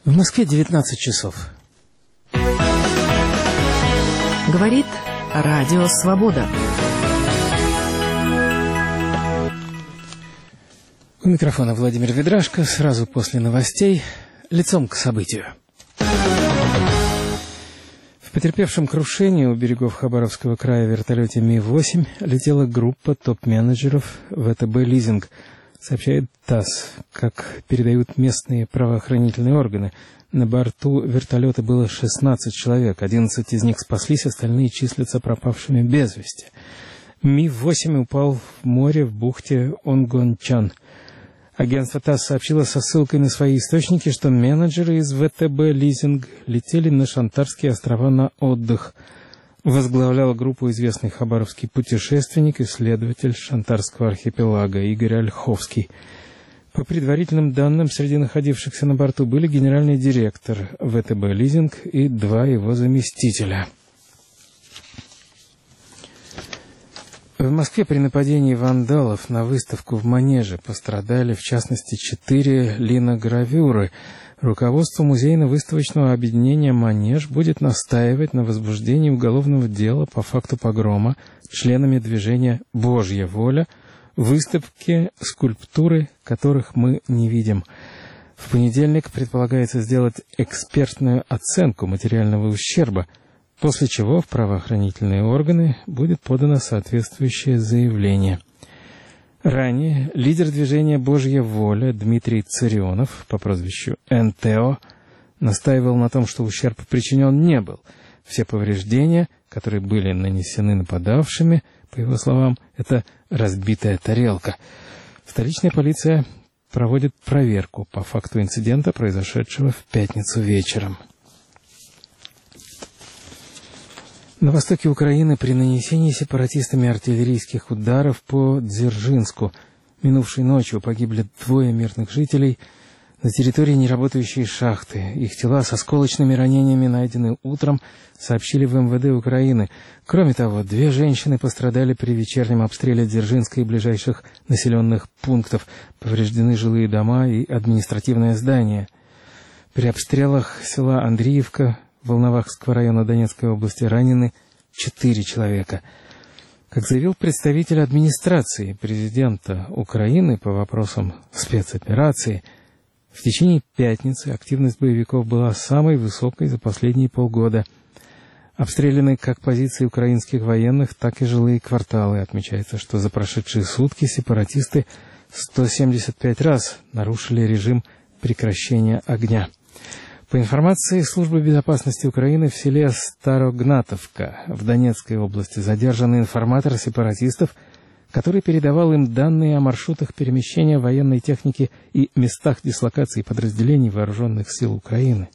В Москве 19 часов. Говорит Радио Свобода. У микрофона Владимир Ведрашко. Сразу после новостей лицом к событию. В потерпевшем крушении у берегов Хабаровского края вертолете Ми-8 летела группа топ-менеджеров ВТБ «Лизинг», сообщает ТАСС. Как передают местные правоохранительные органы, на борту вертолета было 16 человек, 11 из них спаслись, остальные числятся пропавшими без вести. Ми-8 упал в море в бухте Онгончан. Агентство ТАСС сообщило со ссылкой на свои источники, что менеджеры из ВТБ «Лизинг» летели на Шантарские острова на отдых. Возглавлял группу известный хабаровский путешественник, исследователь Шантарского архипелага Игорь Ольховский. По предварительным данным, среди находившихся на борту были генеральный директор ВТБ «Лизинг» и 2 его заместителя. В Москве при нападении вандалов на выставку в Манеже пострадали, в частности, 4 линогравюры. Руководство музейно-выставочного объединения «Манеж» будет настаивать на возбуждении уголовного дела по факту погрома членами движения «Божья воля» выставки скульптуры, которых мы не видим. В понедельник предполагается сделать экспертную оценку материального ущерба, после чего в правоохранительные органы будет подано соответствующее заявление. Ранее лидер движения «Божья воля» Дмитрий Царионов по прозвищу НТО настаивал на том, что ущерб причинен не был. Все повреждения, которые были нанесены нападавшими, по его словам, это разбитая тарелка. Столичная полиция проводит проверку по факту инцидента, произошедшего в пятницу вечером. На востоке Украины при нанесении сепаратистами артиллерийских ударов по Дзержинску минувшей ночью погибли 2 мирных жителей на территории неработающей шахты. Их тела с осколочными ранениями найдены утром, сообщили в МВД Украины. Кроме того, 2 женщины пострадали при вечернем обстреле Дзержинска и ближайших населенных пунктов. Повреждены жилые дома и административное здание. При обстрелах села Андреевка Волновахского района Донецкой области ранены 4 человека. Как заявил представитель администрации президента Украины по вопросам спецоперации, в течение пятницы активность боевиков была самой высокой за последние полгода. Обстреляны как позиции украинских военных, так и жилые кварталы. Отмечается, что за прошедшие сутки сепаратисты 175 раз нарушили режим прекращения огня. По информации Службы безопасности Украины, в селе Старогнатовка в Донецкой области задержан информатор сепаратистов, который передавал им данные о маршрутах перемещения военной техники и местах дислокации подразделений вооруженных сил Украины.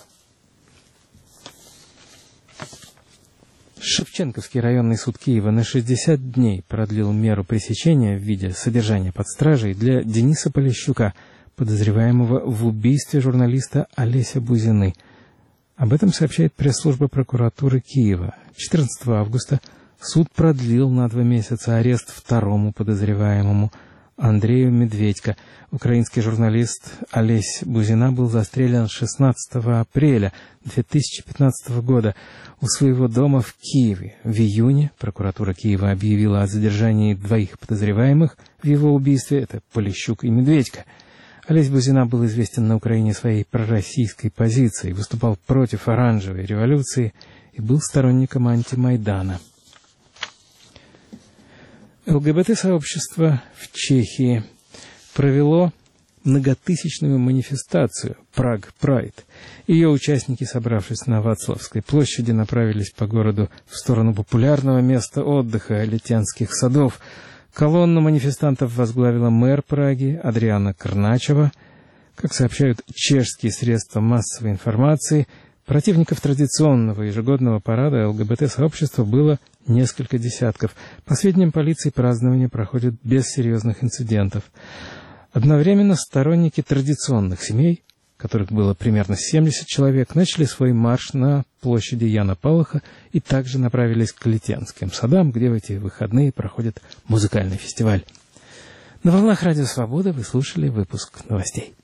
Шевченковский районный суд Киева на 60 дней продлил меру пресечения в виде содержания под стражей для Дениса Полищука, подозреваемого в убийстве журналиста Олеся Бузины. Об этом сообщает пресс-служба прокуратуры Киева. 14 августа суд продлил на 2 месяца арест 2-му подозреваемому Андрею Медведько. Украинский журналист Олесь Бузина был застрелен 16 апреля 2015 года у своего дома в Киеве. В июне прокуратура Киева объявила о задержании 2 подозреваемых в его убийстве. Это Полищук и Медведько. Олесь Бузина был известен на Украине своей пророссийской позицией, выступал против оранжевой революции и был сторонником антимайдана. ЛГБТ-сообщество в Чехии провело многотысячную манифестацию «Праг Прайд». Ее участники, собравшись на Вацлавской площади, направились по городу в сторону популярного места отдыха Летянских садов. Колонну манифестантов возглавила мэр Праги Адриана Крначева. Как сообщают чешские средства массовой информации, противников традиционного ежегодного парада ЛГБТ-сообщества было несколько десятков. По сведениям полиции, празднование проходит без серьезных инцидентов. Одновременно сторонники традиционных семей, которых было примерно 70 человек, начали свой марш на площади Яна Палаха и также направились к Летянским садам, где в эти выходные проходит музыкальный фестиваль. На волнах Радио Свобода вы слушали выпуск новостей.